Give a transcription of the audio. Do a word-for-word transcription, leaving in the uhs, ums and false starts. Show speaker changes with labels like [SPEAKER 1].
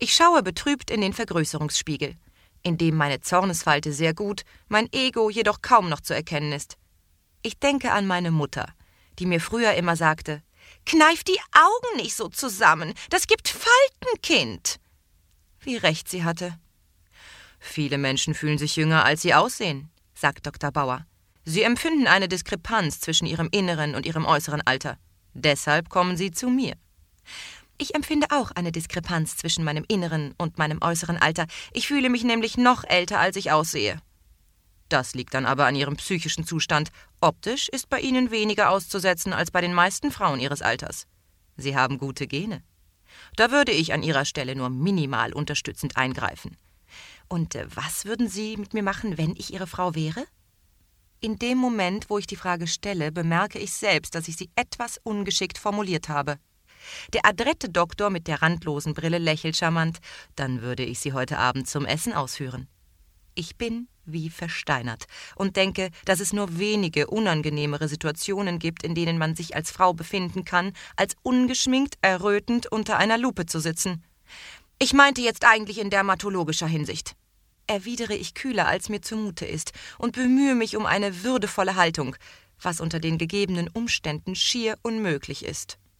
[SPEAKER 1] Ich schaue betrübt in den Vergrößerungsspiegel, in dem meine Zornesfalte sehr gut, mein Ego jedoch kaum noch zu erkennen ist. Ich denke an meine Mutter, die mir früher immer sagte: »Kneif die Augen nicht so zusammen, das gibt Falten, Kind!« Wie recht sie hatte. »Viele Menschen fühlen sich jünger, als sie aussehen«, sagt Doktor Bauer. »Sie empfinden eine Diskrepanz zwischen ihrem inneren und ihrem äußeren Alter. Deshalb kommen sie zu mir.« Ich empfinde auch eine Diskrepanz zwischen meinem inneren und meinem äußeren Alter. Ich fühle mich nämlich noch älter, als ich aussehe. Das liegt dann aber an ihrem psychischen Zustand. Optisch ist bei ihnen weniger auszusetzen als bei den meisten Frauen ihres Alters. Sie haben gute Gene. Da würde ich an ihrer Stelle nur minimal unterstützend eingreifen. Und äh, was würden Sie mit mir machen, wenn ich Ihre Frau wäre? In dem Moment, wo ich die Frage stelle, bemerke ich selbst, dass ich sie etwas ungeschickt formuliert habe. Der adrette Doktor mit der randlosen Brille lächelt charmant. Dann würde ich sie heute Abend zum Essen ausführen. Ich bin wie versteinert und denke, dass es nur wenige unangenehmere Situationen gibt, in denen man sich als Frau befinden kann, als ungeschminkt, errötend unter einer Lupe zu sitzen. Ich meinte jetzt eigentlich in dermatologischer Hinsicht. Erwidere ich kühler, als mir zumute ist, und bemühe mich um eine würdevolle Haltung, was unter den gegebenen Umständen schier unmöglich ist.